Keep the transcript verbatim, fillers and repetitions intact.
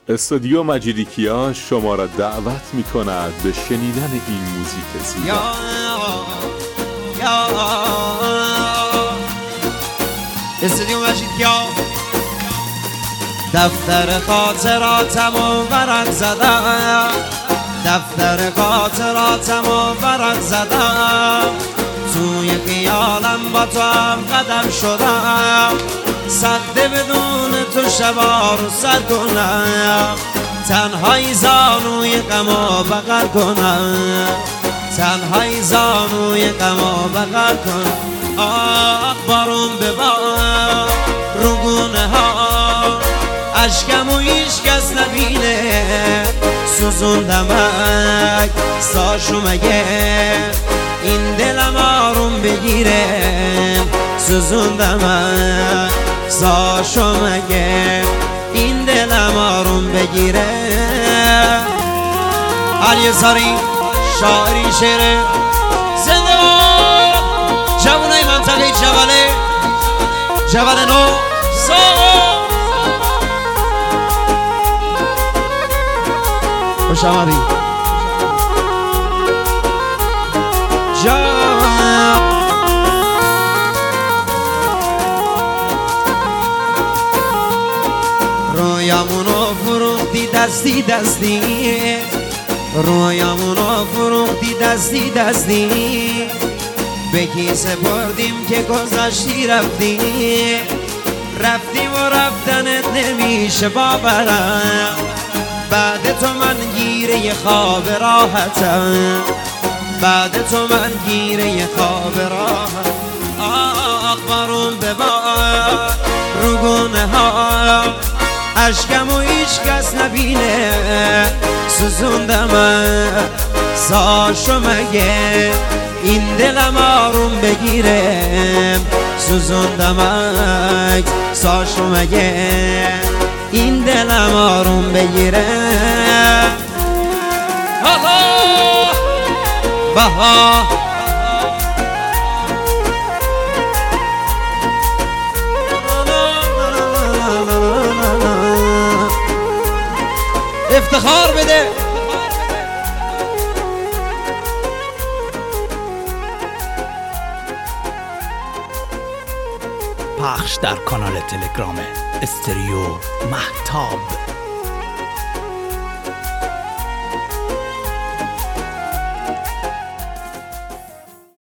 استودیو مجیدیکیا شما را دعوت می کند به شنیدن این موزیک زیبا. یا یا استودیو مجیدیکیا دفتر خاطراتم و ورق زدم، دفتر خاطراتم و ورق زدم، توی خیالم با تو هم قدم شدم، سخته بدون تو شبا رو سر کنم، تنهایی زانوی غمو بغل کنم، تنهایی زانوی غمو بغل کنم. آه بارون ببار رو گونه ها، اشکم و هیچ کس نبینه، سوزوندمک ساشو مگه این دلم آروم بگیره، سوزوندمک ساشو مگه این دلم آروم بگیره. علی زاری شاعری شعر زنده باد جوانای منطقه جبله جبل نو سا خوش آمدی جان. رویامونو فروختی دستی دستی، رویامونو فروختی دستی دستی، به کی سپردیم که گذشتی رفتی، رفتی و رفتنت نمیشه باورم، بعد تو من گیره خواب راحتم، بعد تو من گیره خواب راحت. آه بارون ببار رو گونه ها، اشکم و هیچ کس نبینه، سوزوندم ساشو مگه این دلم آروم بگیره، سوزوندم ساشو مگه این دلم آروم بگیره. بها افتخار بده. پخش در کانال تلگرام استریو مهتاب.